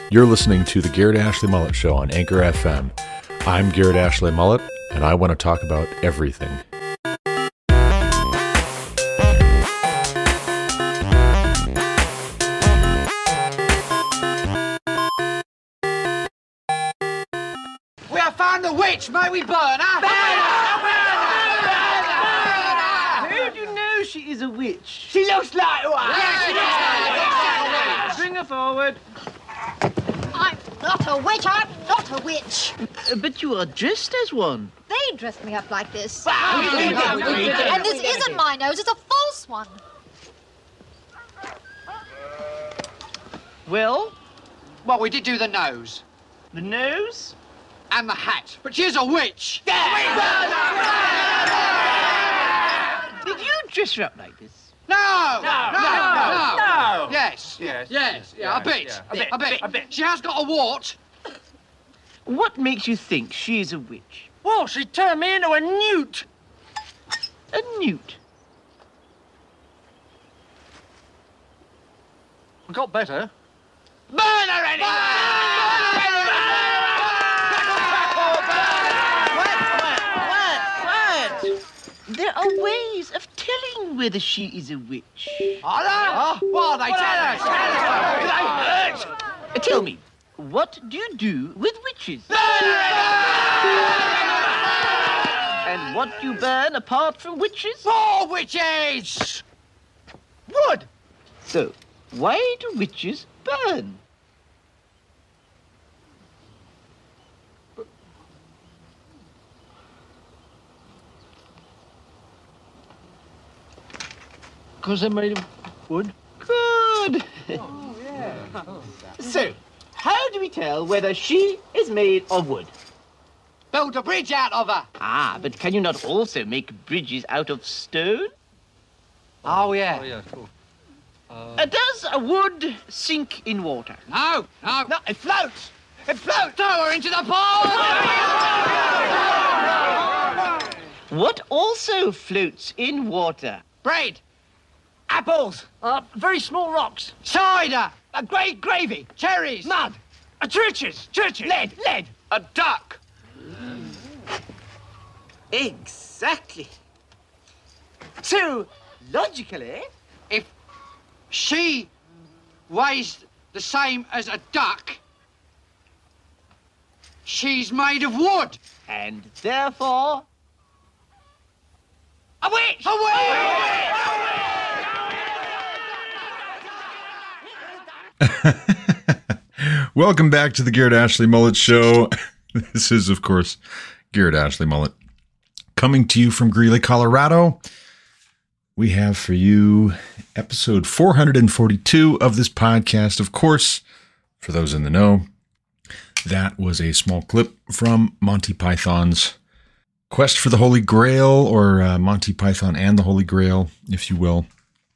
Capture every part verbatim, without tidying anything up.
You're listening to the Garrett Ashley Mullet Show on Anchor F M. I'm Garrett Ashley Mullet, and I want to talk about everything. We have found the witch, may we burn her? Burn her! Who do you know she is a witch? She looks like one. Yeah, she looks like one. Bring her forward. I'm not a witch, I'm not a witch. Uh, but you are dressed as one. They dressed me up like this. Wow, we did it, we did it. And this isn't my nose, it's a false one. Well, Well, we did do the nose the nose? and the hat, but she's a witch. Did you dress her up like this? No, no, no, no, no. Yes, Yes. yes, yeah, a bit, yeah. A bit, a bit, a bit. She has got a wart. What makes you think she is a witch? Well, she turned me into a newt. A newt? I got better. Burn her anyway! Quiet, quiet. There are ways of telling whether she is a witch. Are they? What are they telling us? Do they hurt? Uh, tell me, what do you do with witches? And what do you burn apart from witches? More witches! Wood. So, why do witches burn? Because they're made of wood. Good. So, how do we tell whether she is made of wood? Build a bridge out of her. Ah, but can you not also make bridges out of stone? Oh, yeah. Oh, yeah, cool. Uh, does a wood sink in water? No, no. No, it floats. It floats. Throw her into the pond. What also floats in water? Bread. Apples. Uh, very small rocks. Cider. A great gravy. Cherries. Mud. Uh, churches. Churches. Lead. Lead. A duck. Exactly. So, logically, If she weighs the same as a duck, she's made of wood. and therefore, A witch. A witch. Welcome back to the Garrett Ashley Mullet Show. This is, of course, Garrett Ashley Mullet. Coming to you from Greeley, Colorado, we have for you episode four hundred forty-two of this podcast. Of course, for those in the know, that was a small clip from Monty Python's Quest for the Holy Grail, or uh, Monty Python and the Holy Grail, if you will.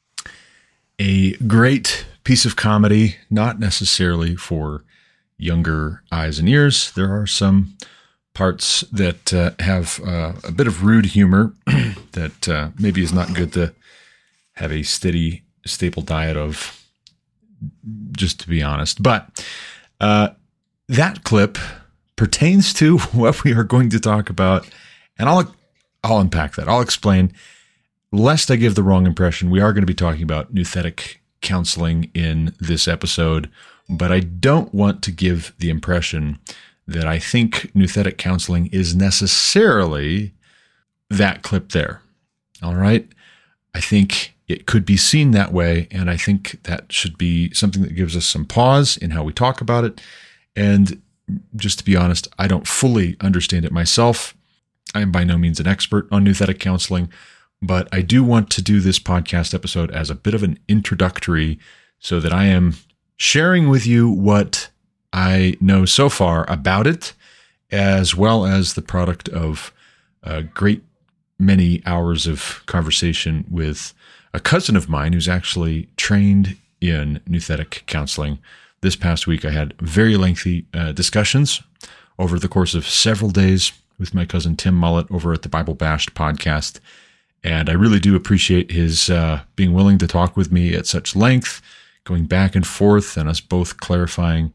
A great piece of comedy, not necessarily for younger eyes and ears. There are some parts that uh, have uh, a bit of rude humor that uh, maybe is not good to have a steady, staple diet of, just to be honest. But uh, that clip pertains to what we are going to talk about, and I'll I'll unpack that. I'll explain. Lest I give the wrong impression, we are going to be talking about nouthetic counseling in this episode, but I don't want to give the impression that I think nouthetic counseling is necessarily that clip there. All right? I think it could be seen that way, and I think that should be something that gives us some pause in how we talk about it. And just to be honest, I don't fully understand it myself. I am by no means an expert on nouthetic counseling, but I do want to do this podcast episode as a bit of an introductory so that I am sharing with you what I know so far about it, as well as the product of a great many hours of conversation with a cousin of mine who's actually trained in nouthetic counseling. This past week, I had very lengthy uh, discussions over the course of several days with my cousin Tim Mullet over at the Bible Bashed podcast. And I really do appreciate his uh, being willing to talk with me at such length, going back and forth, and us both clarifying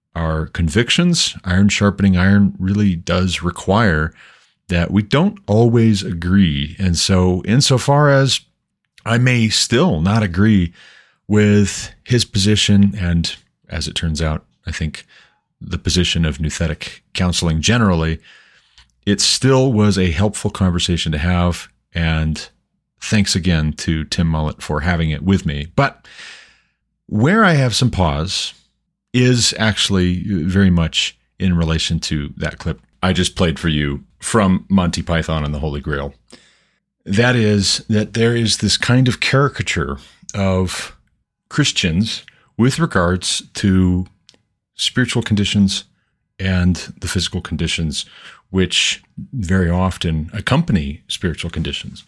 our convictions, iron sharpening iron really does require that we don't always agree. And so insofar as I may still not agree with his position, and as it turns out, I think the position of nouthetic counseling generally, it still was a helpful conversation to have. And thanks again to Tim Mullet for having it with me. But where I have some pause is actually very much in relation to that clip I just played for you from Monty Python and the Holy Grail. That is that there is this kind of caricature of Christians with regards to spiritual conditions and the physical conditions, which very often accompany spiritual conditions.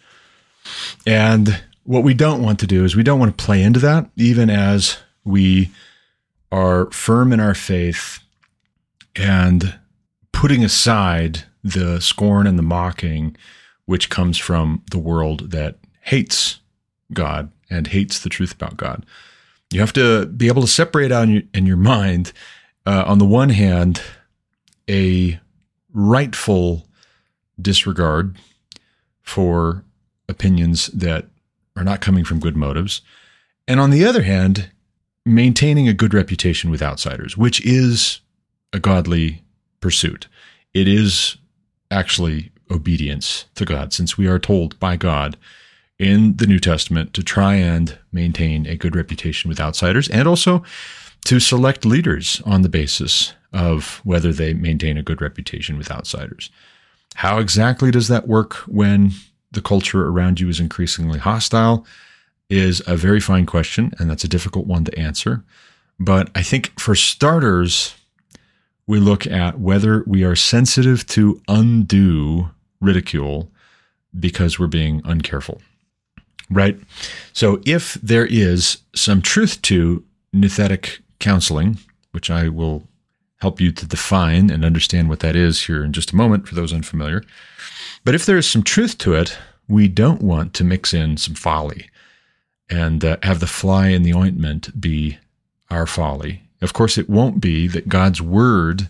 And what we don't want to do is we don't want to play into that, even as we are firm in our faith and putting aside the scorn and the mocking which comes from the world that hates God and hates the truth about God. You have to be able to separate out in your, in your mind, uh, on the one hand, a rightful disregard for opinions that are not coming from good motives, and on the other hand, maintaining a good reputation with outsiders, which is a godly pursuit. It is actually obedience to God, since we are told by God in the New Testament to try and maintain a good reputation with outsiders, and also to select leaders on the basis of whether they maintain a good reputation with outsiders. How exactly does that work when the culture around you is increasingly hostile is a very fine question, and that's a difficult one to answer. But I think for starters, we look at whether we are sensitive to undue ridicule because we're being uncareful, right? So if there is some truth to nouthetic counseling, which I will help you to define and understand what that is here in just a moment for those unfamiliar. But if there is some truth to it, we don't want to mix in some folly and uh, have the fly in the ointment be our folly. Of course, it won't be that God's word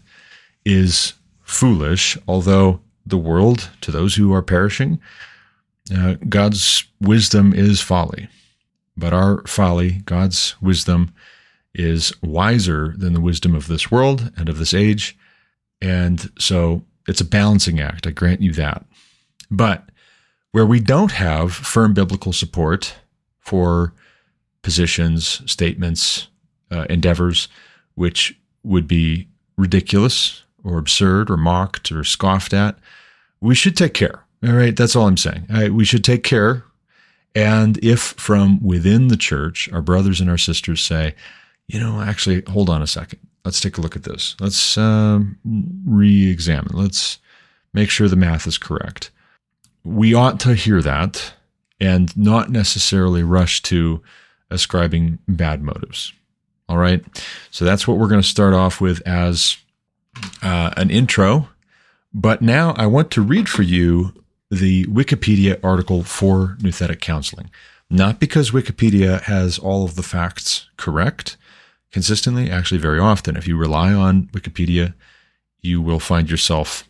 is foolish, although the world, to those who are perishing, uh, God's wisdom is folly. But our folly, God's wisdom, is wiser than the wisdom of this world and of this age. And so it's a balancing act, I grant you that. But where we don't have firm biblical support for positions, statements, uh, endeavors, which would be ridiculous or absurd or mocked or scoffed at, we should take care. All right, that's all I'm saying. All right, we should take care. And if from within the church, our brothers and our sisters say, you know, actually, hold on a second. Let's take a look at this. Let's um, re-examine. Let's make sure the math is correct. We ought to hear that and not necessarily rush to ascribing bad motives. All right. So that's what we're going to start off with as uh, an intro. But now I want to read for you the Wikipedia article for nouthetic counseling. Not because Wikipedia has all of the facts correct consistently, actually very often. If you rely on Wikipedia, you will find yourself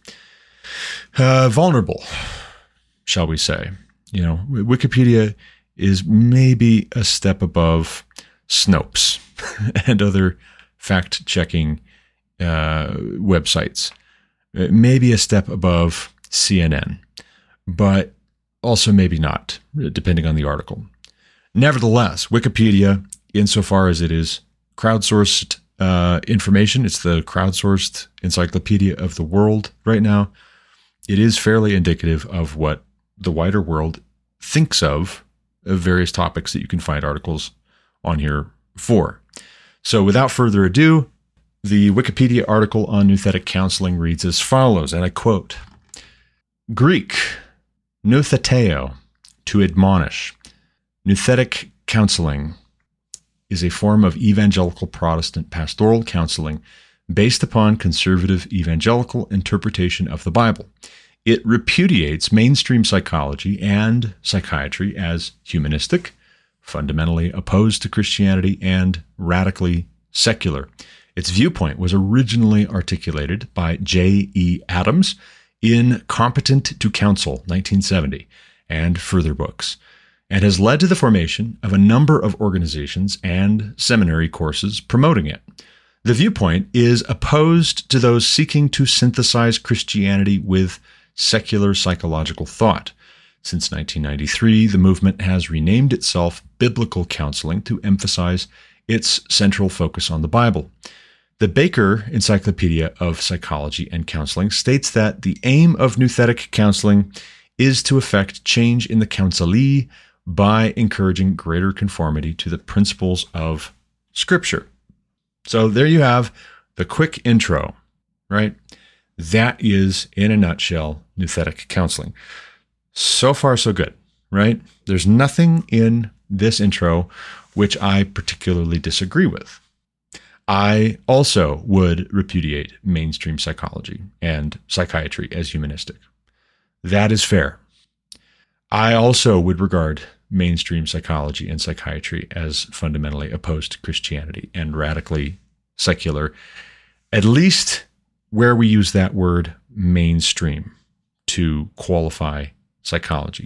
uh, vulnerable, shall we say. You know, Wikipedia is maybe a step above Snopes and other fact-checking uh, websites. Maybe a step above C N N, but also maybe not, depending on the article. Nevertheless, Wikipedia, insofar as it is crowdsourced uh, information, it's the crowdsourced encyclopedia of the world right now, it is fairly indicative of what the wider world thinks of, of various topics that you can find articles on here for. So without further ado, the Wikipedia article on nouthetic counseling reads as follows, and I quote, Greek, noutheteo, to admonish. Nouthetic counseling is a form of evangelical Protestant pastoral counseling based upon conservative evangelical interpretation of the Bible. It repudiates mainstream psychology and psychiatry as humanistic, fundamentally opposed to Christianity, and radically secular. Its viewpoint was originally articulated by J E Adams in Competent to Counsel, nineteen seventy, and further books, and has led to the formation of a number of organizations and seminary courses promoting it. The viewpoint is opposed to those seeking to synthesize Christianity with secular psychological thought. Since nineteen ninety-three, the movement has renamed itself Biblical Counseling to emphasize its central focus on the Bible. The Baker Encyclopedia of Psychology and Counseling states that the aim of nouthetic counseling is to effect change in the counselee by encouraging greater conformity to the principles of Scripture. So there you have the quick intro, right? That is, in a nutshell, nouthetic counseling. So far, so good, right? There's nothing in this intro which I particularly disagree with. I also would repudiate mainstream psychology and psychiatry as humanistic. That is fair. I also would regard mainstream psychology and psychiatry as fundamentally opposed to Christianity and radically secular, at least where we use that word mainstream to qualify psychology.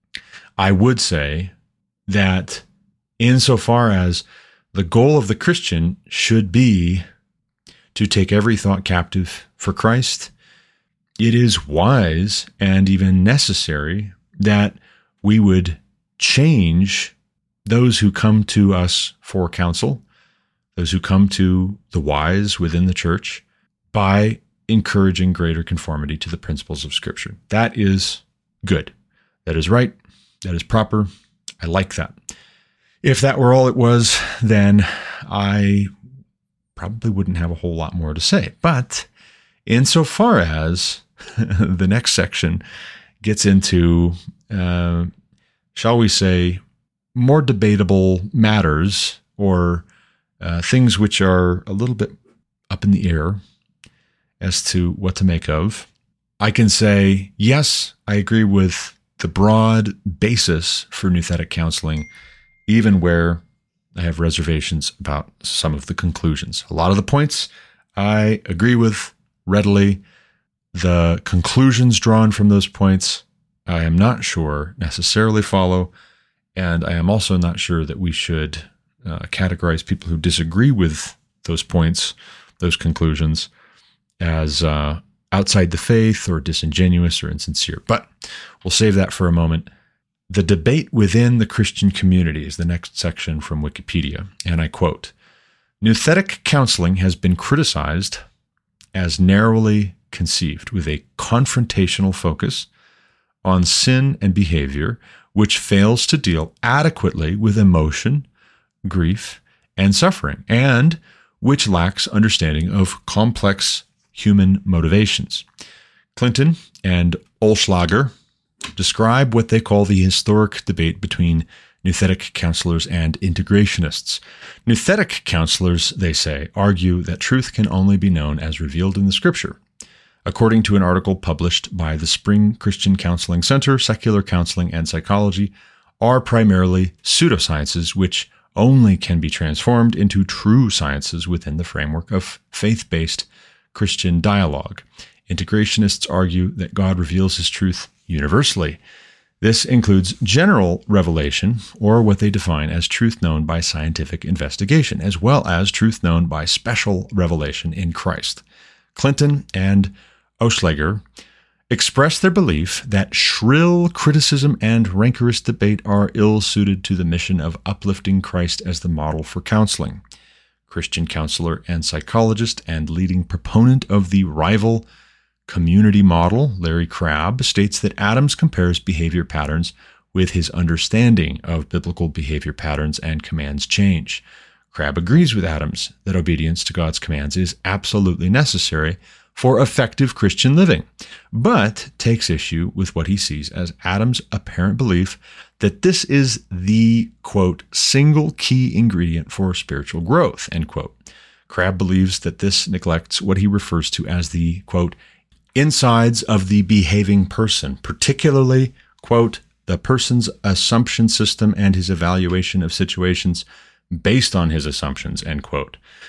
I would say that insofar as the goal of the Christian should be to take every thought captive for Christ, it is wise and even necessary that we would change those who come to us for counsel, those who come to the wise within the church, by encouraging greater conformity to the principles of Scripture. That is good. That is right. That is proper. I like that. If that were all it was, then I probably wouldn't have a whole lot more to say. But insofar as the next section gets into, uh, shall we say, more debatable matters or uh, things which are a little bit up in the air as to what to make of, I can say, yes, I agree with the broad basis for nouthetic counseling, even where I have reservations about some of the conclusions. A lot of the points I agree with readily. The conclusions drawn from those points, I am not sure necessarily follow, and I am also not sure that we should uh, categorize people who disagree with those points, those conclusions, as uh, outside the faith or disingenuous or insincere. But we'll save that for a moment. The debate within the Christian community is the next section from Wikipedia, and I quote, "Nouthetic counseling has been criticized as narrowly conceived with a confrontational focus on sin and behavior, which fails to deal adequately with emotion, grief, and suffering, and which lacks understanding of complex human motivations." Clinton and Olschlager describe what they call the historic debate between nouthetic counselors and integrationists. Nouthetic counselors, they say, argue that truth can only be known as revealed in the Scripture. According to an article published by the Spring Christian Counseling Center, secular counseling and psychology are primarily pseudosciences which only can be transformed into true sciences within the framework of faith-based Christian dialogue. Integrationists argue that God reveals his truth universally. This includes general revelation, or what they define as truth known by scientific investigation, as well as truth known by special revelation in Christ. Clinton and Olschlager express their belief that shrill criticism and rancorous debate are ill-suited to the mission of uplifting Christ as the model for counseling. Christian counselor and psychologist and leading proponent of the rival community model, Larry Crabb, states that Adams compares behavior patterns with his understanding of biblical behavior patterns and commands change. Crabb agrees with Adams that obedience to God's commands is absolutely necessary for effective Christian living, but takes issue with what he sees as Adams' apparent belief that this is the, quote, single key ingredient for spiritual growth, end quote. Crabb believes that this neglects what he refers to as the, quote, insides of the behaving person, particularly, quote, the person's assumption system and his evaluation of situations based on his assumptions, end quote.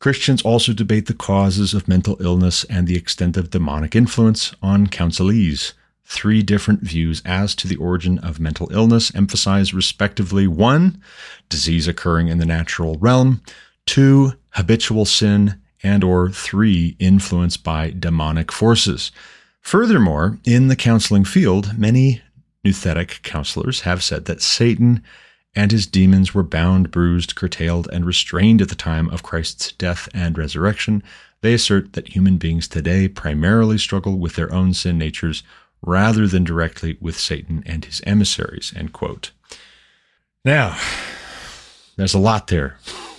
Christians also debate the causes of mental illness and the extent of demonic influence on counselees. Three different views as to the origin of mental illness emphasize respectively: one, disease occurring in the natural realm; two, habitual sin; and or three, influence by demonic forces. Furthermore, in the counseling field, many nouthetic counselors have said that Satan and his demons were bound, bruised, curtailed, and restrained at the time of Christ's death and resurrection. They assert that human beings today primarily struggle with their own sin natures rather than directly with Satan and his emissaries, end quote. Now, there's a lot there.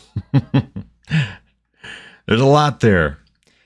There's a lot there.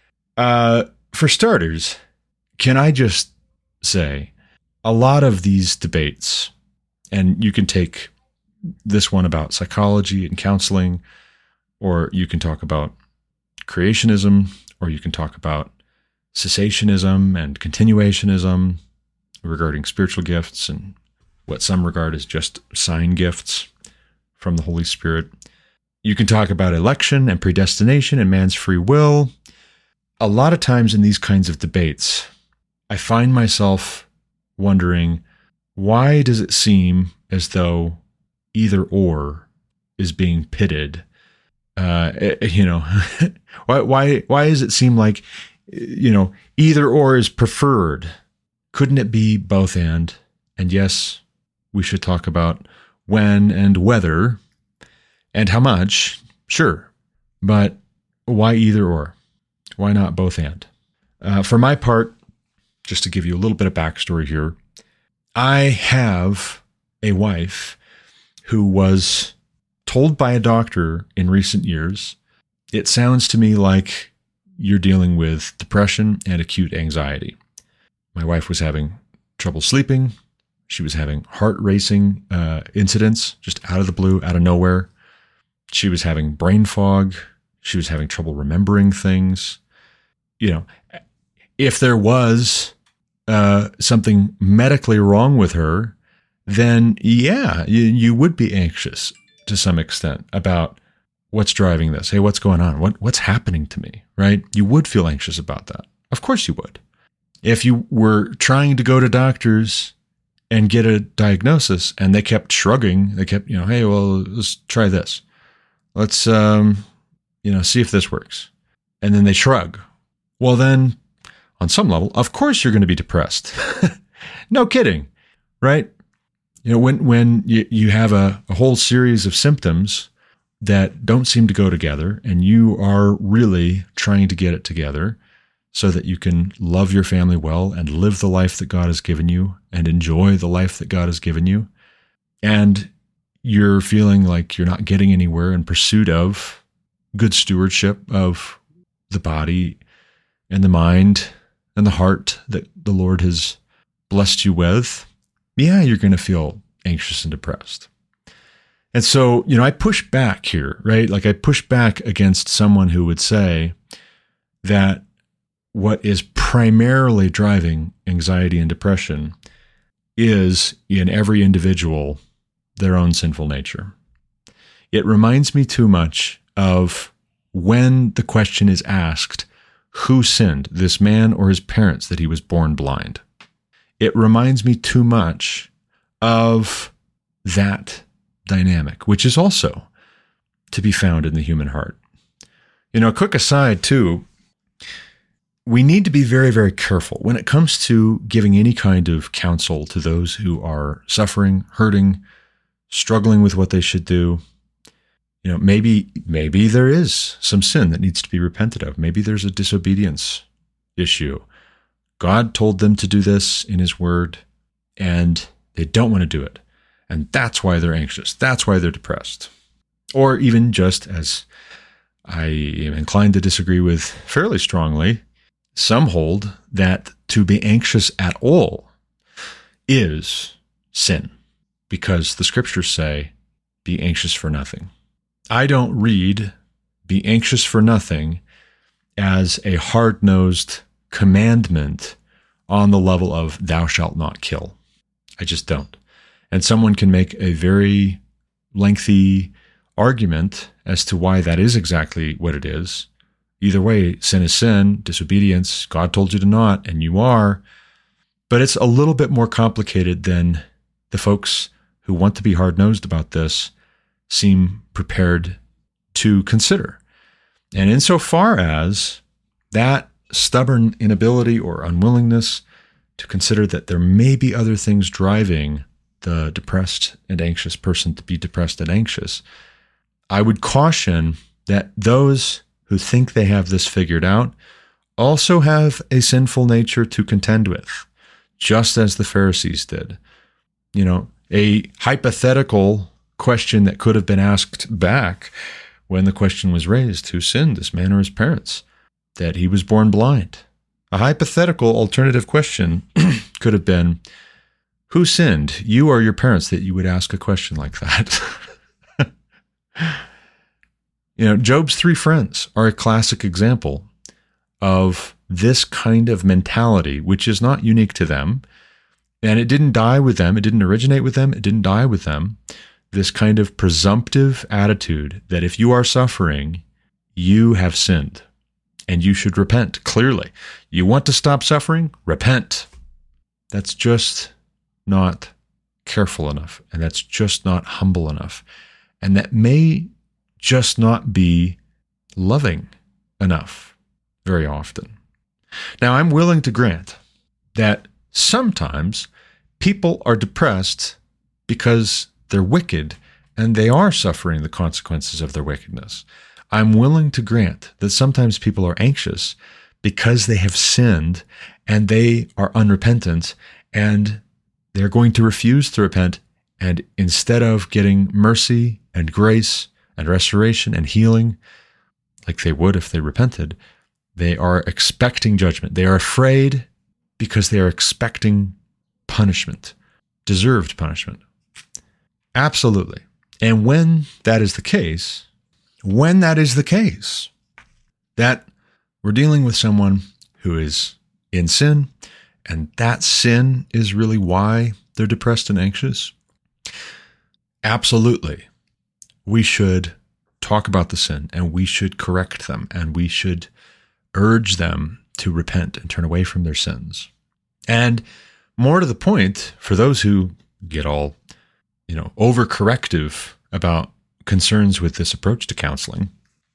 Uh, for starters, can I just say, a lot of these debates, and you can take this one about psychology and counseling, or you can talk about creationism, or you can talk about cessationism and continuationism regarding spiritual gifts and what some regard as just sign gifts from the Holy Spirit. You can talk about election and predestination and man's free will. A lot of times in these kinds of debates, I find myself wondering, why does it seem as though either or is being pitted? Uh, you know, why, why, why does it seem like, you know, either or is preferred? Couldn't it be both and? And yes, we should talk about when and whether and how much. Sure. But why either or? Why not both and? Uh, for my part, just to give you a little bit of backstory here, I have a wife who was told by a doctor in recent years, it sounds to me like you're dealing with depression and acute anxiety. My wife was having trouble sleeping. She was having heart racing uh, incidents just out of the blue, out of nowhere. She was having brain fog. She was having trouble remembering things. You know, if there was uh, something medically wrong with her, then yeah, you, you would be anxious to some extent about what's driving this. Hey, what's going on? What what's happening to me, right? You would feel anxious about that. Of course you would. If you were trying to go to doctors and get a diagnosis and they kept shrugging, they kept, you know, hey, well, let's try this. Let's, um, you know, see if this works. And then they shrug. Well, then on some level, of course you're going to be depressed. No kidding, right? You know, when, when you, you have a, a whole series of symptoms that don't seem to go together and you are really trying to get it together so that you can love your family well and live the life that God has given you and enjoy the life that God has given you, and you're feeling like you're not getting anywhere in pursuit of good stewardship of the body and the mind and the heart that the Lord has blessed you with, yeah, you're going to feel anxious and depressed. And so, you know, I push back here, right? Like I push back against someone who would say that what is primarily driving anxiety and depression is in every individual their own sinful nature. It reminds me too much of when the question is asked, who sinned, this man or his parents, that he was born blind? It reminds me too much of that dynamic, which is also to be found in the human heart. You know, a quick aside too, we need to be very, very careful when it comes to giving any kind of counsel to those who are suffering, hurting, struggling with what they should do. You know, maybe, maybe there is some sin that needs to be repented of. Maybe there's a disobedience issue. God told them to do this in his word, and they don't want to do it. And that's why they're anxious. That's why they're depressed. Or even just, as I am inclined to disagree with fairly strongly, some hold that to be anxious at all is sin, because the scriptures say, be anxious for nothing. I don't read be anxious for nothing as a hard-nosed commandment on the level of thou shalt not kill. I just don't. And someone can make a very lengthy argument as to why that is exactly what it is. Either way, sin is sin, disobedience, God told you to not, and you are. But it's a little bit more complicated than the folks who want to be hard-nosed about this seem prepared to consider. And insofar as that stubborn inability or unwillingness to consider that there may be other things driving the depressed and anxious person to be depressed and anxious, I would caution that those who think they have this figured out also have a sinful nature to contend with, just as the Pharisees did. You know, a hypothetical question that could have been asked back when the question was raised, who sinned, this man or his parents? That he was born blind. A hypothetical alternative question could have been, who sinned, you or your parents, that you would ask a question like that? You know, Job's three friends are a classic example of this kind of mentality, which is not unique to them. And it didn't die with them. It didn't originate with them. It didn't die with them. This kind of presumptive attitude that if you are suffering, you have sinned and you should repent. Clearly, you want to stop suffering? Repent. That's just not careful enough. And that's just not humble enough. And that may just not be loving enough very often. Now, I'm willing to grant that sometimes people are depressed because they're wicked and they are suffering the consequences of their wickedness. I'm willing to grant that sometimes people are anxious because they have sinned and they are unrepentant and they're going to refuse to repent. And instead of getting mercy and grace and restoration and healing, like they would if they repented, they are expecting judgment. They are afraid because they are expecting punishment, deserved punishment. Absolutely. And when that is the case, when that is the case, that we're dealing with someone who is in sin, and that sin is really why they're depressed and anxious, absolutely. We should talk about the sin and we should correct them and we should urge them to repent and turn away from their sins. And more to the point, for those who get all, you know, overcorrective about concerns with this approach to counseling,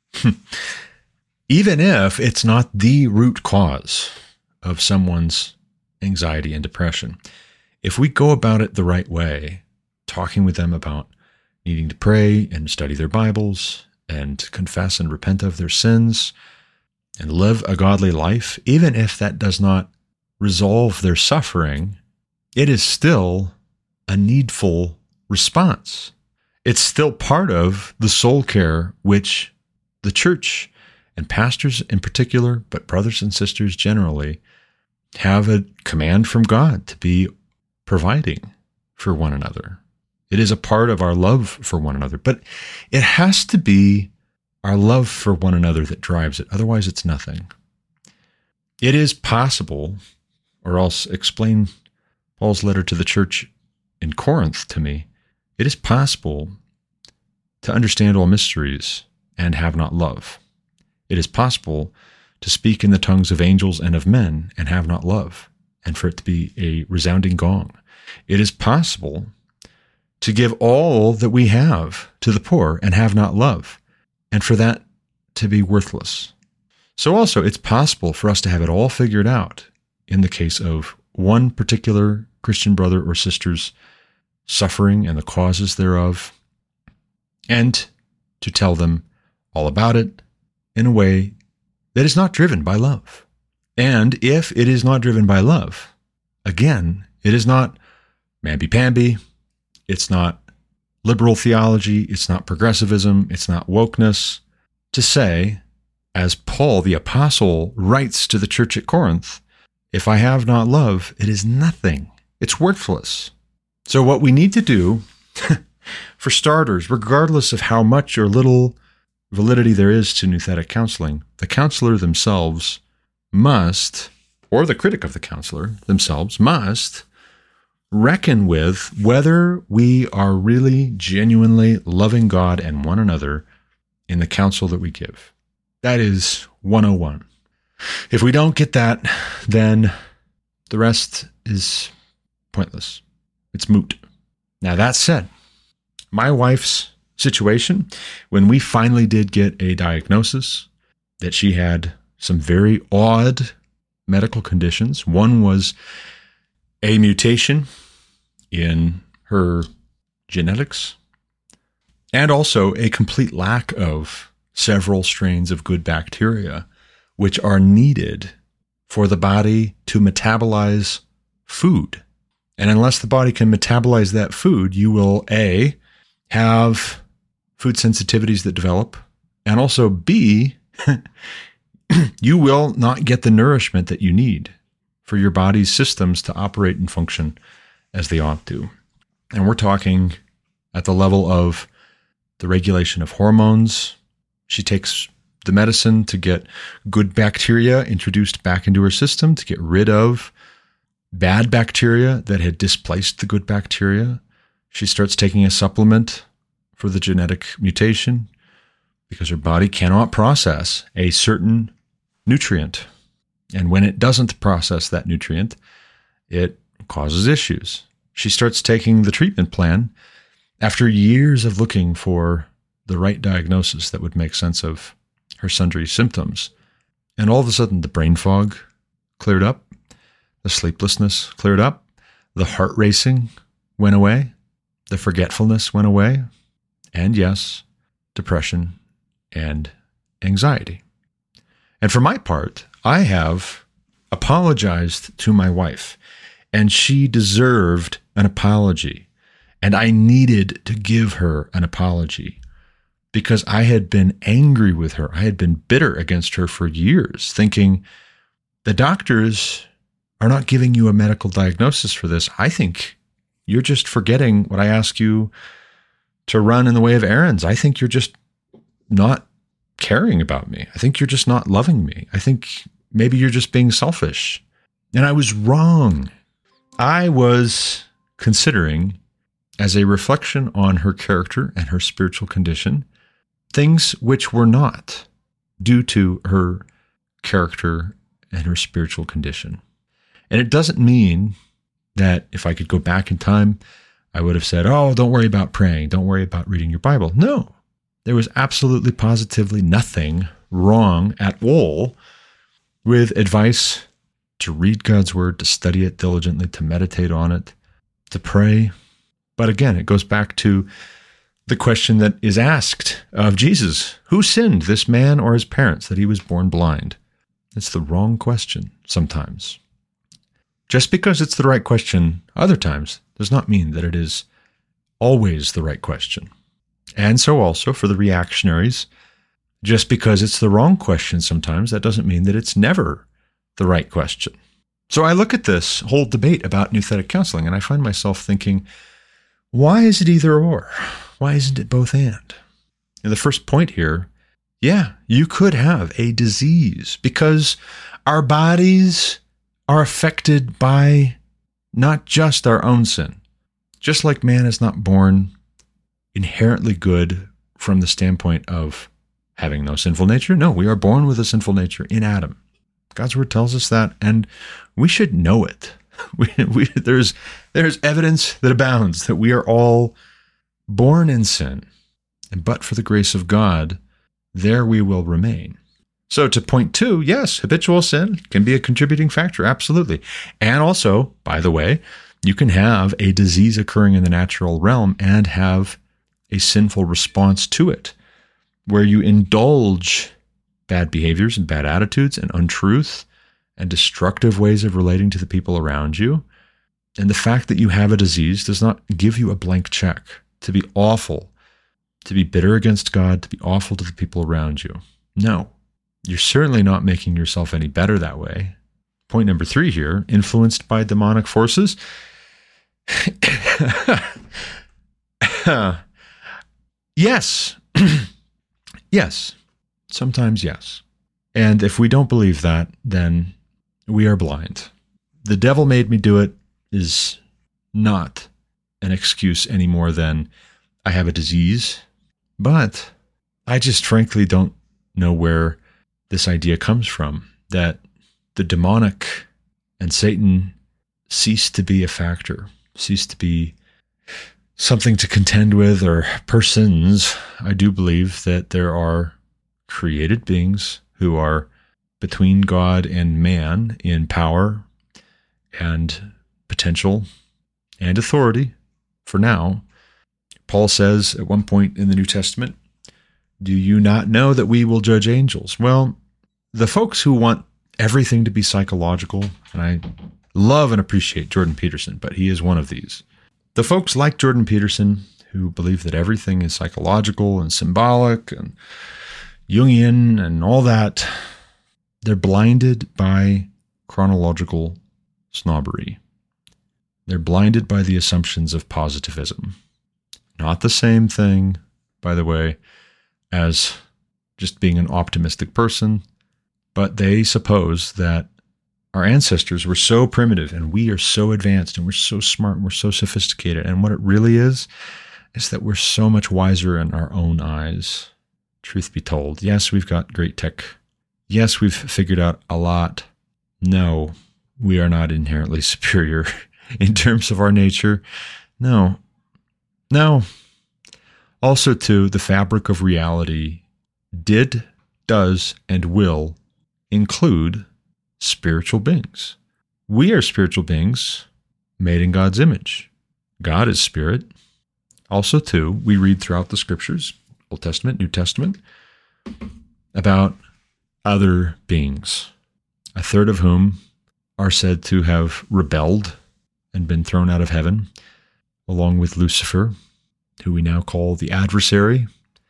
even if it's not the root cause of someone's anxiety and depression, if we go about it the right way, talking with them about needing to pray and study their Bibles and confess and repent of their sins and live a godly life, even if that does not resolve their suffering, it is still a needful response. It's still part of the soul care which the church and pastors in particular, but brothers and sisters generally, have a command from God to be providing for one another. It is a part of our love for one another, but it has to be our love for one another that drives it. Otherwise, it's nothing. It is possible, or else explain Paul's letter to the church in Corinth to me. It is possible to understand all mysteries and have not love. It is possible to speak in the tongues of angels and of men and have not love, and for it to be a resounding gong. It is possible to give all that we have to the poor and have not love, and for that to be worthless. So also, it's possible for us to have it all figured out in the case of one particular Christian brother or sister's suffering and the causes thereof, and to tell them all about it in a way that is not driven by love. And if it is not driven by love, again, it is not mamby-pamby, it's not liberal theology, it's not progressivism, it's not wokeness, to say, as Paul the Apostle writes to the church at Corinth, if I have not love, it is nothing. It's worthless. So what we need to do, for starters, regardless of how much or little validity there is to nouthetic counseling, the counselor themselves must, or the critic of the counselor themselves must, reckon with whether we are really genuinely loving God and one another in the counsel that we give. That is one oh one. If we don't get that, then the rest is pointless. It's moot. Now, that said, my wife's situation, when we finally did get a diagnosis that she had some very odd medical conditions. One was a mutation in her genetics, and also a complete lack of several strains of good bacteria, which are needed for the body to metabolize food. And unless the body can metabolize that food, you will A, have food sensitivities that develop, and also B, you will not get the nourishment that you need for your body's systems to operate and function as they ought to. And we're talking at the level of the regulation of hormones. She takes the medicine to get good bacteria introduced back into her system, to get rid of bad bacteria that had displaced the good bacteria. She starts taking a supplement for the genetic mutation because her body cannot process a certain nutrient. And when it doesn't process that nutrient, it causes issues. She starts taking the treatment plan after years of looking for the right diagnosis that would make sense of her sundry symptoms. And all of a sudden, the brain fog cleared up, the sleeplessness cleared up, the heart racing went away, the forgetfulness went away, and yes, depression and anxiety. And for my part, I have apologized to my wife, and she deserved an apology. And I needed to give her an apology because I had been angry with her. I had been bitter against her for years, thinking the doctors are not giving you a medical diagnosis for this. I think you're just forgetting what I ask you to run in the way of errands. I think you're just not caring about me. I think you're just not loving me. I think maybe you're just being selfish. And I was wrong. I was considering, as a reflection on her character and her spiritual condition, things which were not due to her character and her spiritual condition. And it doesn't mean that if I could go back in time, I would have said, oh, don't worry about praying. Don't worry about reading your Bible. No, there was absolutely positively nothing wrong at all with advice to read God's word, to study it diligently, to meditate on it, to pray. But again, it goes back to the question that is asked of Jesus. Who sinned, this man or his parents, that he was born blind? It's the wrong question sometimes. Just because it's the right question other times does not mean that it is always the right question. And so also for the reactionaries, just because it's the wrong question sometimes, that doesn't mean that it's never the right question. So I look at this whole debate about nouthetic counseling and I find myself thinking, why is it either or? Why isn't it both and? And the first point here, yeah, you could have a disease because our bodies are affected by not just our own sin. Just like man is not born inherently good from the standpoint of having no sinful nature. No, we are born with a sinful nature in Adam. God's word tells us that, and we should know it. We, we, there's, there's evidence that abounds that we are all born in sin, and but for the grace of God, there we will remain. So to point two, yes, habitual sin can be a contributing factor, absolutely. And also, by the way, you can have a disease occurring in the natural realm and have a sinful response to it, where you indulge bad behaviors and bad attitudes and untruth and destructive ways of relating to the people around you. And the fact that you have a disease does not give you a blank check to be awful, to be bitter against God, to be awful to the people around you. No, you're certainly not making yourself any better that way. Point number three here, influenced by demonic forces. Yes. Yes. Sometimes yes. And if we don't believe that, then we are blind. The devil made me do it is not an excuse any more than I have a disease. But I just frankly don't know where this idea comes from, that the demonic and Satan cease to be a factor, cease to be something to contend with, or persons. I do believe that there are created beings who are between God and man in power and potential and authority for now. Paul says at one point in the New Testament, do you not know that we will judge angels? Well, the folks who want everything to be psychological, and I love and appreciate Jordan Peterson, but he is one of these. The folks like Jordan Peterson who believe that everything is psychological and symbolic and Jungian and all that, they're blinded by chronological snobbery. They're blinded by the assumptions of positivism. Not the same thing, by the way, as just being an optimistic person, but they suppose that our ancestors were so primitive and we are so advanced and we're so smart and we're so sophisticated. And what it really is, is that we're so much wiser in our own eyes. Truth be told, yes, we've got great tech. Yes, we've figured out a lot. No, we are not inherently superior in terms of our nature. No, no. Also, too, the fabric of reality did, does, and will include spiritual beings. We are spiritual beings made in God's image. God is spirit. Also, too, we read throughout the scriptures, Old Testament, New Testament, about other beings, a third of whom are said to have rebelled and been thrown out of heaven, along with Lucifer, who we now call the adversary,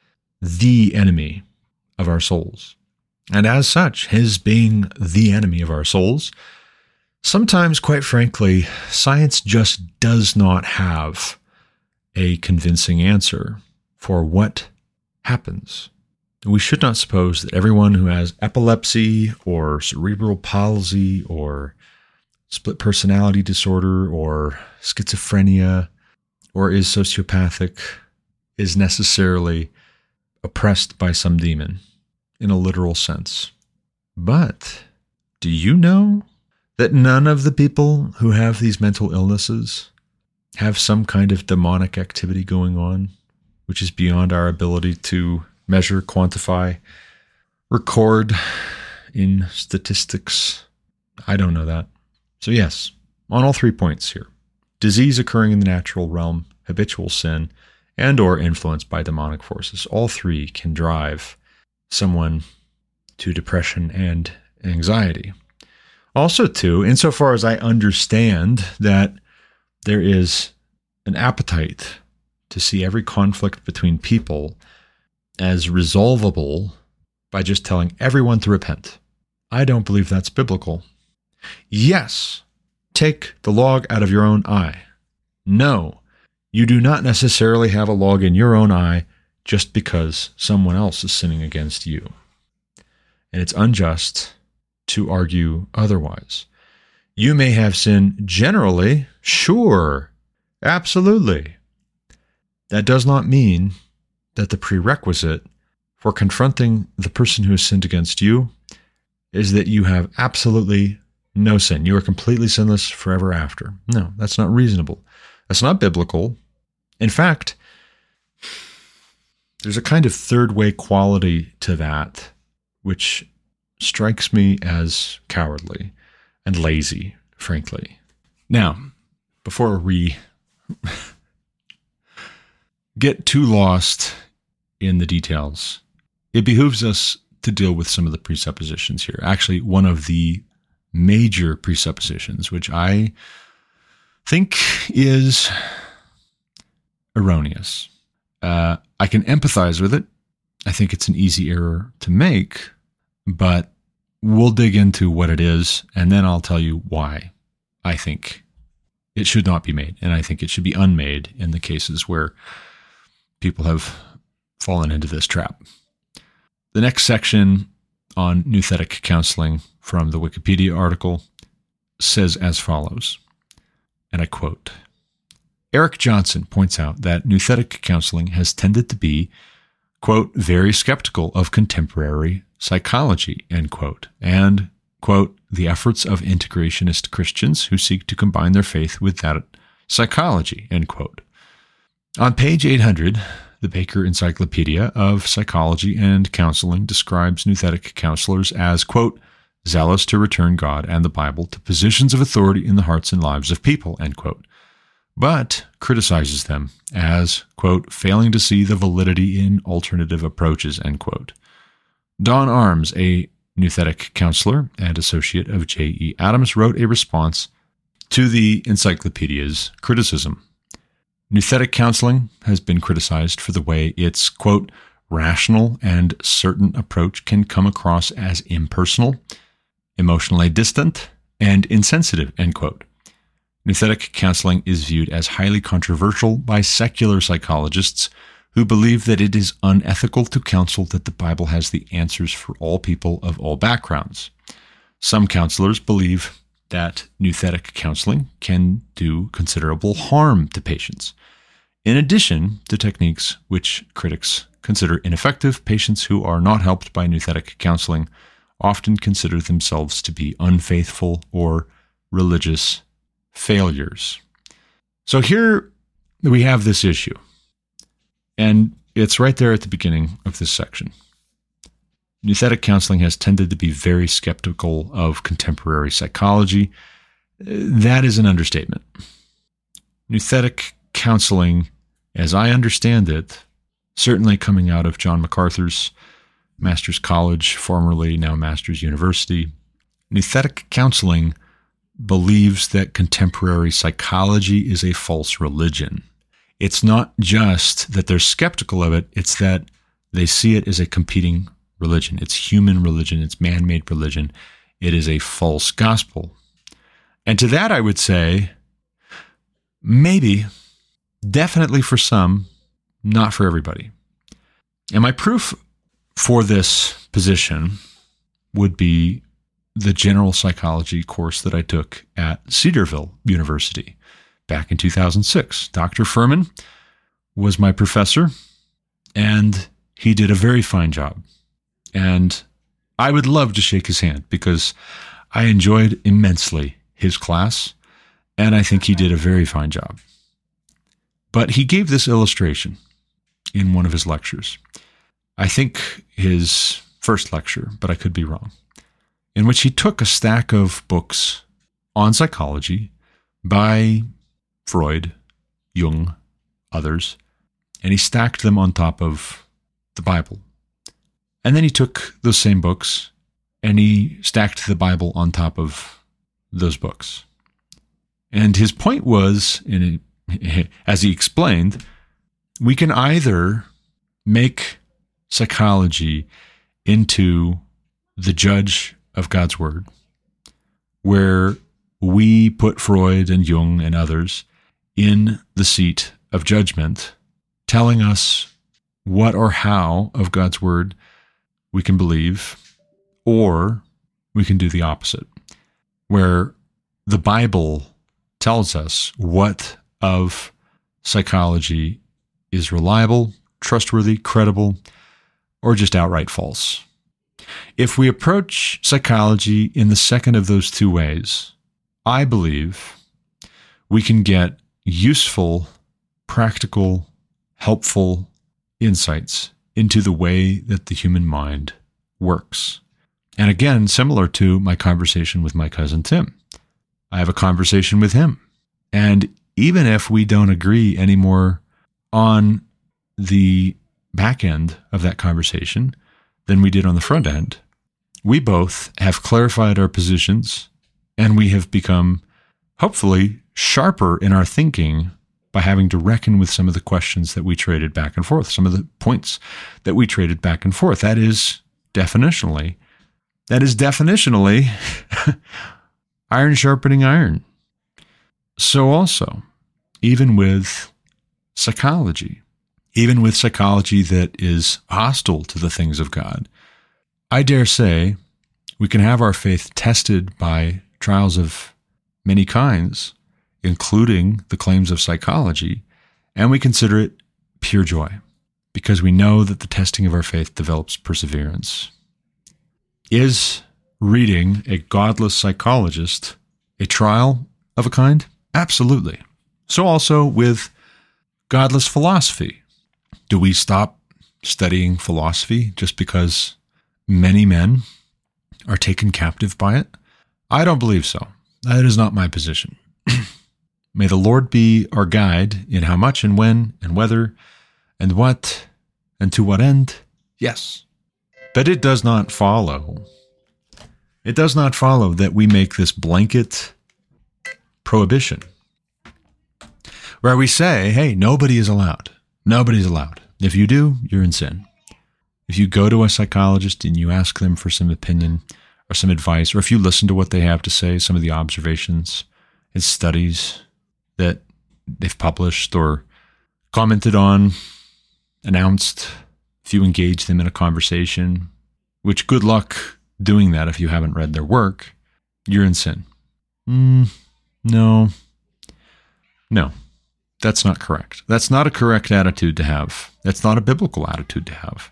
the enemy of our souls. And as such, his being the enemy of our souls, sometimes, quite frankly, science just does not have a convincing answer for what happens. We should not suppose that everyone who has epilepsy or cerebral palsy or split personality disorder or schizophrenia or is sociopathic is necessarily oppressed by some demon in a literal sense. But do you know that none of the people who have these mental illnesses have some kind of demonic activity going on, which is beyond our ability to measure, quantify, record in statistics? I don't know that. So yes, on all three points here, disease occurring in the natural realm, habitual sin, and or influenced by demonic forces, all three can drive someone to depression and anxiety. Also, too, insofar as I understand that there is an appetite to see every conflict between people as resolvable by just telling everyone to repent, I don't believe that's biblical. Yes, take the log out of your own eye. No, you do not necessarily have a log in your own eye just because someone else is sinning against you. And it's unjust to argue otherwise. You may have sin generally, sure, absolutely. That does not mean that the prerequisite for confronting the person who has sinned against you is that you have absolutely no sin. You are completely sinless forever after. No, that's not reasonable. That's not biblical. In fact, there's a kind of third way quality to that, which strikes me as cowardly and lazy, frankly. Now, before we get too lost in the details, it behooves us to deal with some of the presuppositions here. Actually, one of the major presuppositions, which I think is erroneous. Uh, I can empathize with it. I think it's an easy error to make, but we'll dig into what it is, and then I'll tell you why I think it should not be made, and I think it should be unmade in the cases where people have fallen into this trap. The next section on nouthetic counseling from the Wikipedia article says as follows, and I quote, Eric Johnson points out that nouthetic counseling has tended to be, quote, very skeptical of contemporary psychology, end quote, and, quote, the efforts of integrationist Christians who seek to combine their faith with that psychology, end quote. On page eight hundred, the Baker Encyclopedia of Psychology and Counseling describes nouthetic counselors as, quote, zealous to return God and the Bible to positions of authority in the hearts and lives of people, end quote, but criticizes them as, quote, failing to see the validity in alternative approaches, end quote. Don Arms, a nouthetic counselor and associate of J E Adams, wrote a response to the encyclopedia's criticism. Nouthetic counseling has been criticized for the way its, quote, rational and certain approach can come across as impersonal, emotionally distant, and insensitive, end quote. Nouthetic counseling is viewed as highly controversial by secular psychologists who believe that it is unethical to counsel that the Bible has the answers for all people of all backgrounds. Some counselors believe that nouthetic counseling can do considerable harm to patients. In addition to techniques which critics consider ineffective, patients who are not helped by nouthetic counseling often consider themselves to be unfaithful or religious failures. So here we have this issue, and it's right there at the beginning of this section. Nouthetic counseling has tended to be very skeptical of contemporary psychology. That is an understatement. Nouthetic counseling, as I understand it, certainly coming out of John MacArthur's Master's College, formerly now Master's University, nouthetic counseling believes that contemporary psychology is a false religion. It's not just that they're skeptical of it, it's that they see it as a competing religion. It's human religion, it's man-made religion. It is a false gospel. And to that I would say, maybe, definitely for some, not for everybody. And my proof for this position would be the general psychology course that I took at Cedarville University back in two thousand six. Doctor Furman was my professor, and he did a very fine job. And I would love to shake his hand because I enjoyed immensely his class, and I think he did a very fine job. But he gave this illustration in one of his lectures. I think his first lecture, but I could be wrong, in which he took a stack of books on psychology by Freud, Jung, others, and he stacked them on top of the Bible. And then he took those same books and he stacked the Bible on top of those books. And his point was, in a, as he explained, we can either make psychology into the judge of God's Word, where we put Freud and Jung and others in the seat of judgment, telling us what or how of God's Word we can believe, or we can do the opposite, where the Bible tells us what of psychology is reliable, trustworthy, credible, or just outright false. If we approach psychology in the second of those two ways, I believe we can get useful, practical, helpful insights into the way that the human mind works. And again, similar to my conversation with my cousin Tim, I have a conversation with him. And even if we don't agree anymore on the back end of that conversation than we did on the front end, we both have clarified our positions and we have become, hopefully, sharper in our thinking by having to reckon with some of the questions that we traded back and forth, some of the points that we traded back and forth. That is definitionally, that is definitionally iron sharpening iron. So also, even with psychology, even with psychology that is hostile to the things of God, I dare say we can have our faith tested by trials of many kinds including the claims of psychology, and we consider it pure joy, because we know that the testing of our faith develops perseverance. Is reading a godless psychologist a trial of a kind? Absolutely. So also with godless philosophy. Do we stop studying philosophy just because many men are taken captive by it? I don't believe so. That is not my position. May the Lord be our guide in how much and when and whether and what and to what end. Yes. But it does not follow. It does not follow that we make this blanket prohibition where we say, hey, nobody is allowed. Nobody's allowed. If you do, you're in sin. If you go to a psychologist and you ask them for some opinion or some advice, or if you listen to what they have to say, some of the observations and studies that they've published or commented on, announced, if you engage them in a conversation, which good luck doing that if you haven't read their work, you're in sin. Mm, no. No. That's not correct. That's not a correct attitude to have. That's not a biblical attitude to have.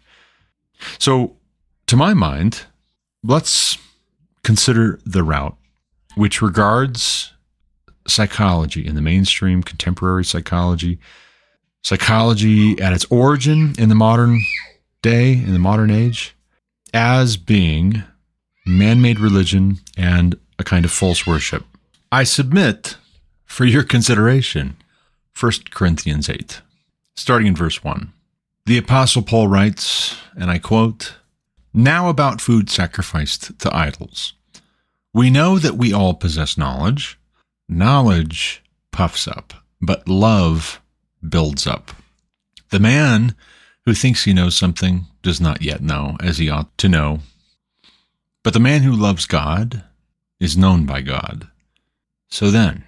So, to my mind, let's consider the route which regards psychology in the mainstream, contemporary psychology, psychology at its origin in the modern day, in the modern age, as being man-made religion and a kind of false worship. I submit for your consideration First Corinthians eight, starting in verse one. The Apostle Paul writes, and I quote, "Now about food sacrificed to idols. We know that we all possess knowledge. Knowledge puffs up, but love builds up. The man who thinks he knows something does not yet know as he ought to know. But the man who loves God is known by God. So then,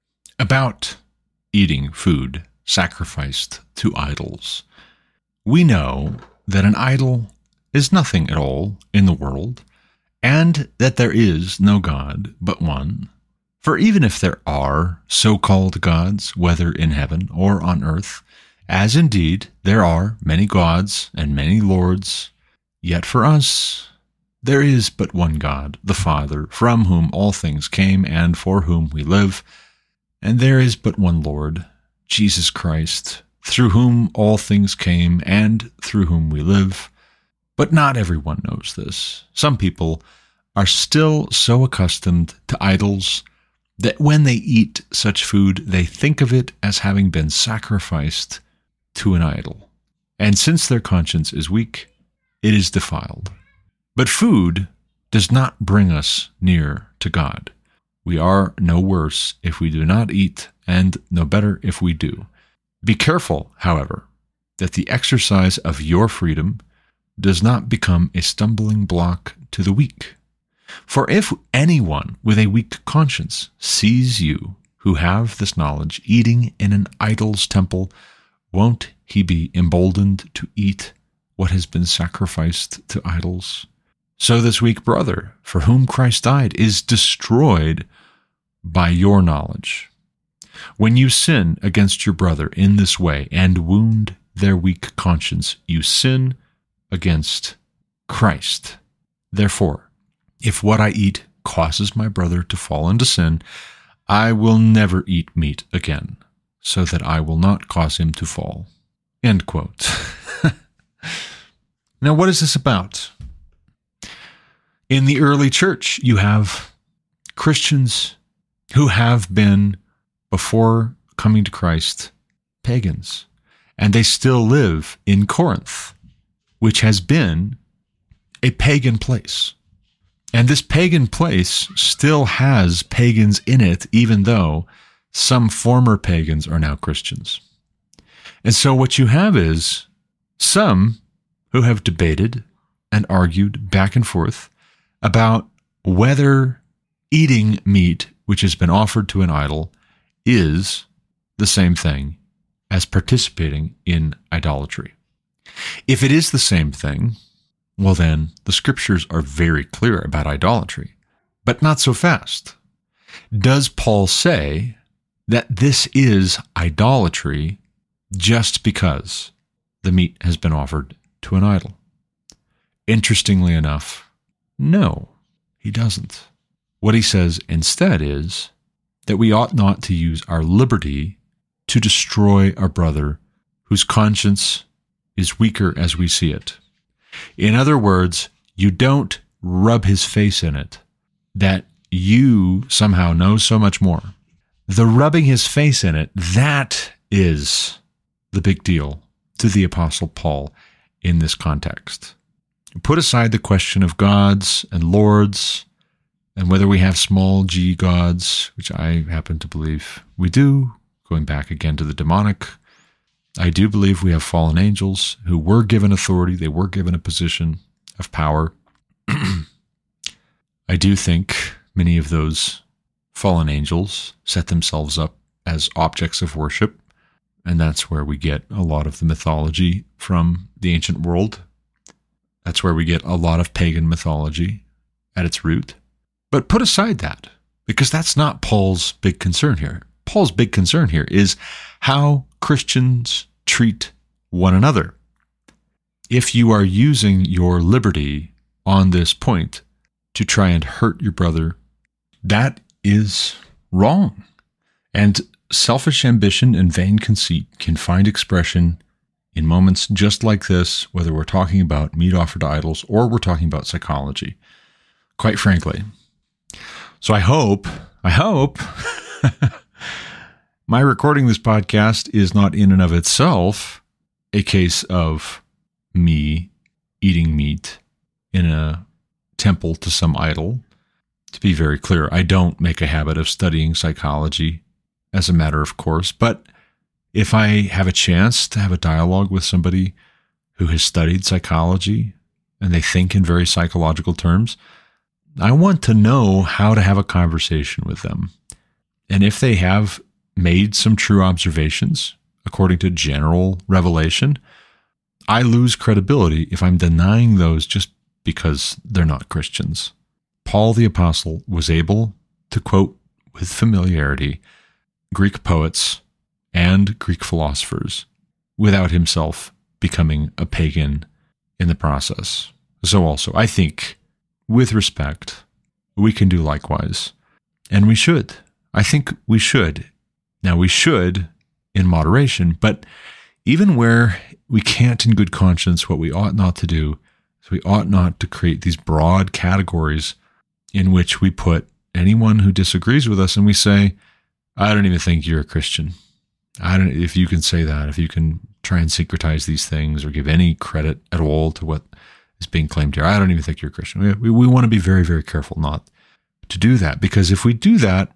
about eating food sacrificed to idols. We know that an idol is nothing at all in the world, and that there is no God but one. For even if there are so-called gods, whether in heaven or on earth, as indeed there are many gods and many lords, yet for us there is but one God, the Father, from whom all things came and for whom we live, and there is but one Lord, Jesus Christ, through whom all things came and through whom we live. But not everyone knows this. Some people are still so accustomed to idols that when they eat such food, they think of it as having been sacrificed to an idol. And since their conscience is weak, it is defiled. But food does not bring us near to God. We are no worse if we do not eat, and no better if we do. Be careful, however, that the exercise of your freedom does not become a stumbling block to the weak. For if anyone with a weak conscience sees you, who have this knowledge, eating in an idol's temple, won't he be emboldened to eat what has been sacrificed to idols? So this weak brother, for whom Christ died, is destroyed by your knowledge. When you sin against your brother in this way and wound their weak conscience, you sin against Christ. Therefore, if what I eat causes my brother to fall into sin, I will never eat meat again, so that I will not cause him to fall." End quote. Now, what is this about? In the early church, you have Christians who have been, before coming to Christ, pagans, and they still live in Corinth, which has been a pagan place. And this pagan place still has pagans in it, even though some former pagans are now Christians. And so what you have is some who have debated and argued back and forth about whether eating meat which has been offered to an idol is the same thing as participating in idolatry. If it is the same thing, well then, the scriptures are very clear about idolatry, but not so fast. Does Paul say that this is idolatry just because the meat has been offered to an idol. Interestingly enough, no, he doesn't. What he says instead is that we ought not to use our liberty to destroy our brother whose conscience is weaker as we see it. In other words, you don't rub his face in it that you somehow know so much more. The rubbing his face in it, that is the big deal to the Apostle Paul in this context. Put aside the question of gods and lords and whether we have small g gods, which I happen to believe we do, going back again to the demonic. I do believe we have fallen angels who were given authority. They were given a position of power. I do think many of those fallen angels set themselves up as objects of worship, and that's where we get a lot of the mythology from the ancient world. That's where we get a lot of pagan mythology at its root. But put aside that, because that's not Paul's big concern here. Paul's big concern here is how Christians treat one another. If you are using your liberty on this point to try and hurt your brother, that is wrong. And selfish ambition and vain conceit can find expression in moments just like this, whether we're talking about meat offered to idols or we're talking about psychology, quite frankly. So I hope, I hope my recording this podcast is not in and of itself a case of me eating meat in a temple to some idol. To be very clear, I don't make a habit of studying psychology as a matter of course, but if I have a chance to have a dialogue with somebody who has studied psychology and they think in very psychological terms, I want to know how to have a conversation with them. And if they have made some true observations according to general revelation, I lose credibility if I'm denying those just because they're not Christians. Paul the Apostle was able to quote with familiarity Greek poets and Greek philosophers without himself becoming a pagan in the process. So also, I think, with respect, we can do likewise. And we should. I think we should. Now, we should in moderation, but even where we can't in good conscience, what we ought not to do is we ought not to create these broad categories in which we put anyone who disagrees with us and we say, I don't even think you're a Christian. I don't, if you can say that, if you can try and syncretize these things or give any credit at all to what is being claimed here, I don't even think you're a Christian. We, we, we want to be very, very careful not to do that, because if we do that,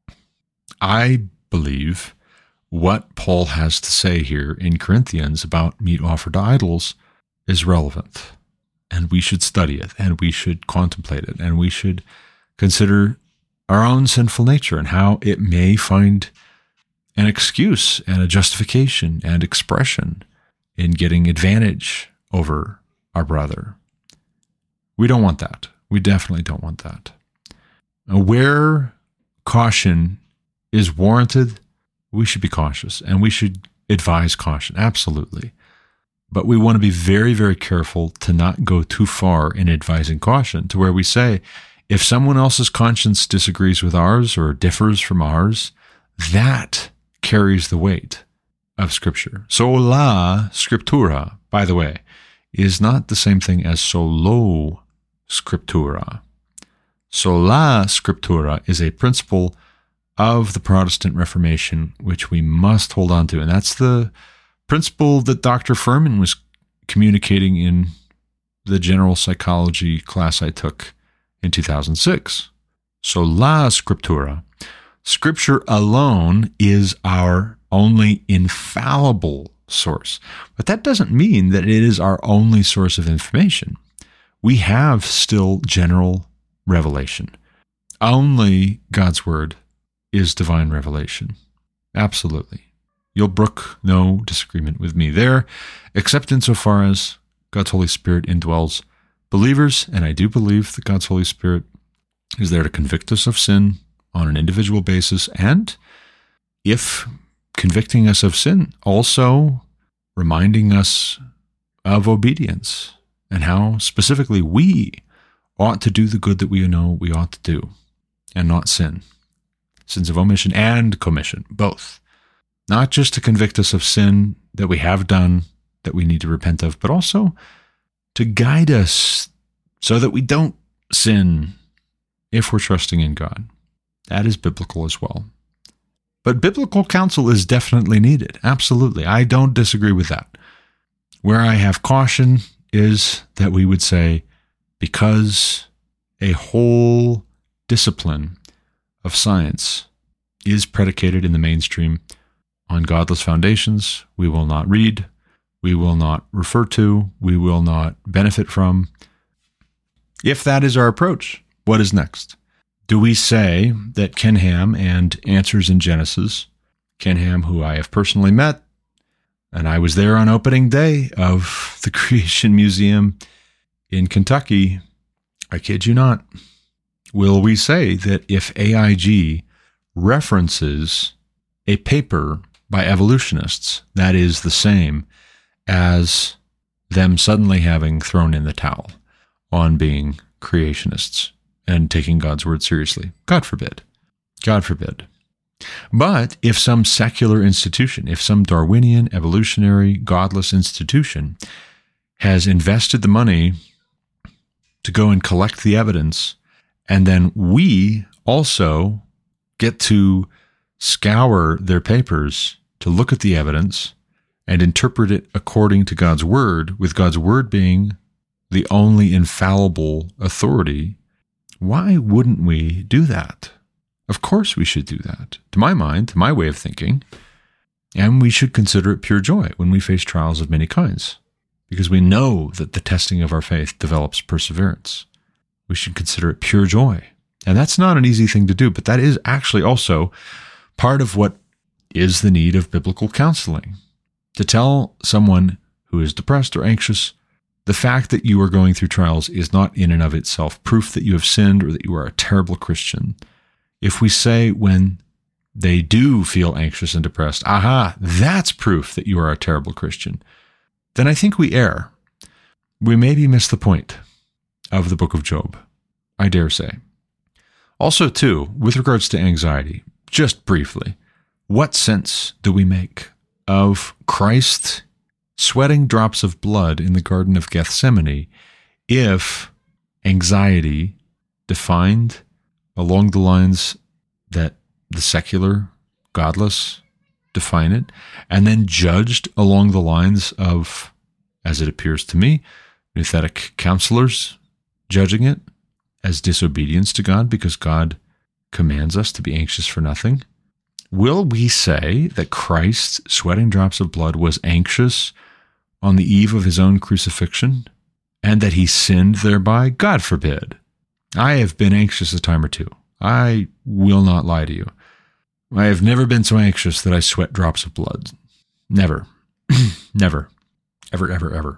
I believe what Paul has to say here in Corinthians about meat offered to idols is relevant, and we should study it, and we should contemplate it, and we should consider our own sinful nature and how it may find an excuse and a justification and expression in getting advantage over our brother. We don't want that. We definitely don't want that. Where caution is warranted, we should be cautious, and we should advise caution, absolutely. But we want to be very, very careful to not go too far in advising caution to where we say, if someone else's conscience disagrees with ours or differs from ours, that carries the weight of Scripture. Sola Scriptura, by the way, is not the same thing as solo Scriptura. Sola Scriptura is a principle of the Protestant Reformation which we must hold on to, and that's the principle that Doctor Furman was communicating in the general psychology class I took in two thousand six. Sola Scriptura. Scripture alone is our only infallible source. But that doesn't mean that it is our only source of information. We have still general revelation. Only God's Word is divine revelation. Absolutely. You'll brook no disagreement with me there, except insofar as God's Holy Spirit indwells believers, and I do believe that God's Holy Spirit is there to convict us of sin on an individual basis and if convicting us of sin, also reminding us of obedience and how specifically we ought to do the good that we know we ought to do and not sin. Sins of omission and commission, both. Not just to convict us of sin that we have done, that we need to repent of, but also to guide us so that we don't sin if we're trusting in God. That is biblical as well. But biblical counsel is definitely needed. Absolutely. I don't disagree with that. Where I have caution is that we would say, because a whole discipline of science is predicated in the mainstream on godless foundations, we will not read, we will not refer to, we will not benefit from. If that is our approach, what is next? Do we say that Ken Ham and Answers in Genesis, Ken Ham, who I have personally met, and I was there on opening day of the Creation Museum in Kentucky, I kid you not, will we say that if A I G references a paper by evolutionists, that is the same as them suddenly having thrown in the towel on being creationists and taking God's word seriously? God forbid. God forbid. But if some secular institution, if some Darwinian, evolutionary, godless institution has invested the money to go and collect the evidence, and then we also get to scour their papers to look at the evidence and interpret it according to God's word, with God's word being the only infallible authority, why wouldn't we do that? Of course we should do that, to my mind, to my way of thinking. And we should consider it pure joy when we face trials of many kinds, because we know that the testing of our faith develops perseverance. We should consider it pure joy. And that's not an easy thing to do, but that is actually also part of what is the need of biblical counseling. To tell someone who is depressed or anxious, the fact that you are going through trials is not in and of itself proof that you have sinned or that you are a terrible Christian. If we say when they do feel anxious and depressed, aha, that's proof that you are a terrible Christian, then I think we err. We maybe miss the point of the book of Job, I dare say. Also, too, with regards to anxiety, just briefly, what sense do we make of Christ sweating drops of blood in the Garden of Gethsemane if anxiety, defined along the lines that the secular, godless define it, and then judged along the lines of, as it appears to me, nouthetic counselors judging it as disobedience to God because God commands us to be anxious for nothing? Will we say that Christ, sweating drops of blood, was anxious on the eve of his own crucifixion and that he sinned thereby? God forbid. I have been anxious a time or two. I will not lie to you. I have never been so anxious that I sweat drops of blood. Never. Never. Ever, ever, ever.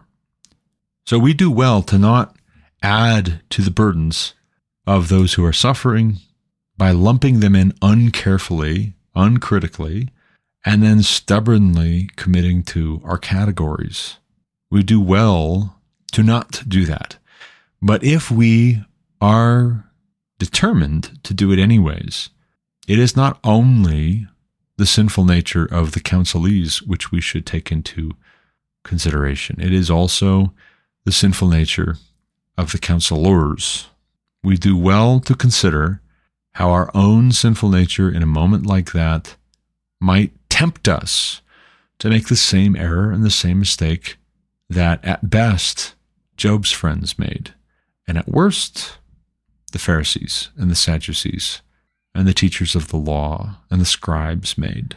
So we do well to not add to the burdens of those who are suffering by lumping them in uncarefully, uncritically, and then stubbornly committing to our categories. We do well to not do that. But if we are determined to do it anyways, it is not only the sinful nature of the counselees which we should take into consideration. It is also the sinful nature of the counselors. We do well to consider how our own sinful nature in a moment like that might tempt us to make the same error and the same mistake that at best Job's friends made, and at worst the Pharisees and the Sadducees and the teachers of the law and the scribes made.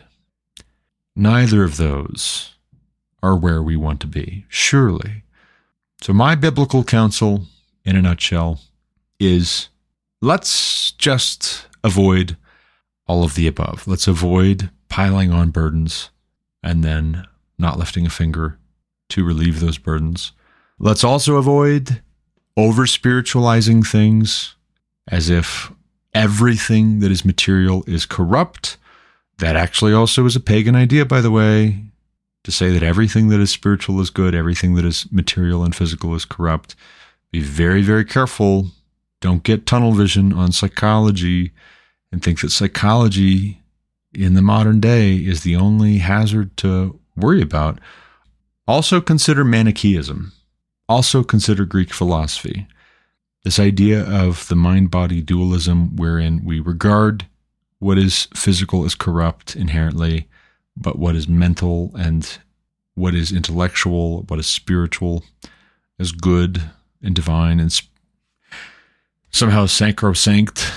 Neither of those are where we want to be, surely. So my biblical counsel, in a nutshell, is let's just avoid all of the above. Let's avoid piling on burdens and then not lifting a finger to relieve those burdens. Let's also avoid over-spiritualizing things as if everything that is material is corrupt That actually also is a pagan idea, by the way, to say that everything that is spiritual is good, everything that is material and physical is corrupt. Be very, very careful. Don't get tunnel vision on psychology and think that psychology in the modern day is the only hazard to worry about. Also consider Manichaeism. Also consider Greek philosophy. This idea of the mind-body dualism wherein we regard what is physical as corrupt inherently, but what is mental and what is intellectual, what is spiritual as good and divine and sp- somehow sacrosanct.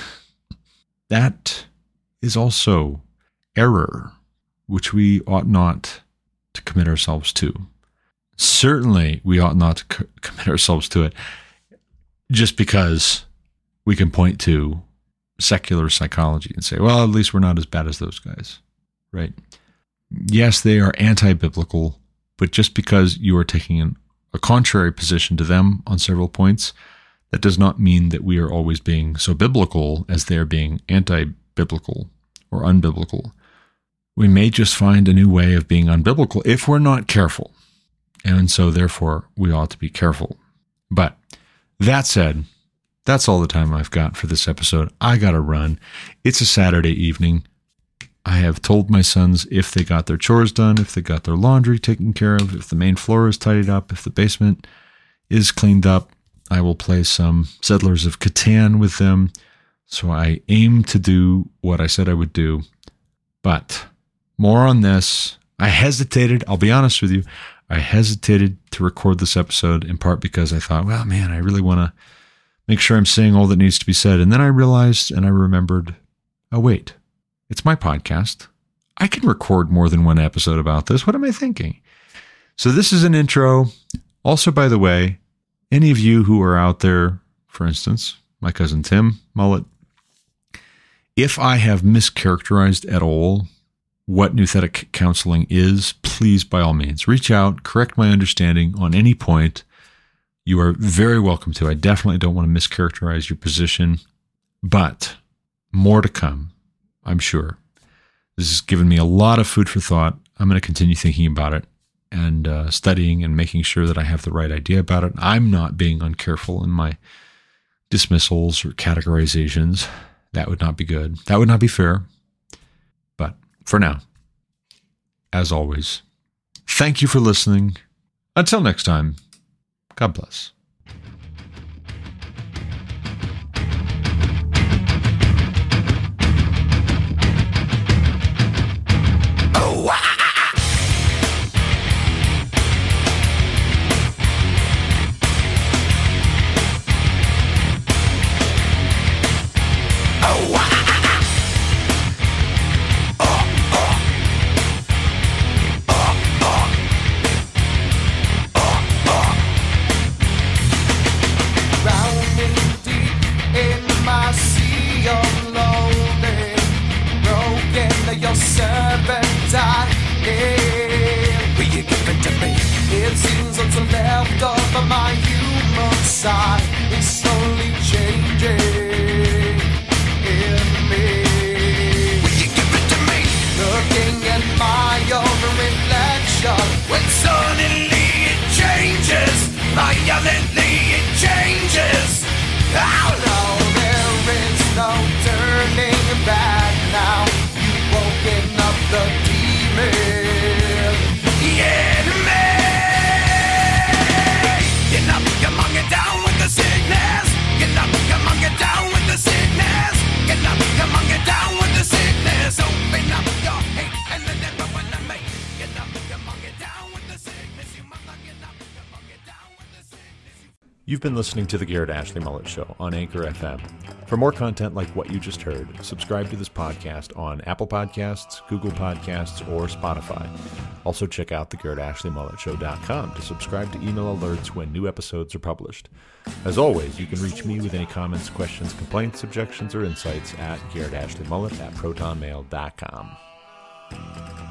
That is also error, which we ought not to commit ourselves to. Certainly, we ought not to co- commit ourselves to it just because we can point to secular psychology and say, well, at least we're not as bad as those guys, right? Yes, they are anti-biblical, but just because you are taking an, a contrary position to them on several points, that does not mean that we are always being so biblical as they are being anti-biblical or unbiblical. We may just find a new way of being unbiblical if we're not careful. And so therefore, we ought to be careful. But that said, that's all the time I've got for this episode. I got to run. It's a Saturday evening. I have told my sons if they got their chores done, if they got their laundry taken care of, if the main floor is tidied up, if the basement is cleaned up, I will play some Settlers of Catan with them. So I aim to do what I said I would do. But more on this. I hesitated. I'll be honest with you. I hesitated to record this episode in part because I thought, well, man, I really want to make sure I'm saying all that needs to be said. And then I realized and I remembered, oh, wait, it's my podcast. I can record more than one episode about this. What am I thinking? So this is an intro. Also, by the way, any of you who are out there, for instance, my cousin Tim Mullet, if I have mischaracterized at all what nouthetic counseling is, please, by all means, reach out, correct my understanding on any point. You are very welcome to. I definitely don't want to mischaracterize your position, but more to come, I'm sure. This has given me a lot of food for thought. I'm going to continue thinking about it and uh, studying and making sure that I have the right idea about it. I'm not being uncareful in my dismissals or categorizations. That would not be good. That would not be fair. But for now, as always, thank you for listening. Until next time, God bless. You've been listening to The Garrett Ashley Mullet Show on Anchor F M. For more content like what you just heard, subscribe to this podcast on Apple Podcasts, Google Podcasts, or Spotify. Also check out the garrett ashley mullet show dot com to subscribe to email alerts when new episodes are published. As always, you can reach me with any comments, questions, complaints, objections, or insights at garrett ashley mullet at proton mail dot com.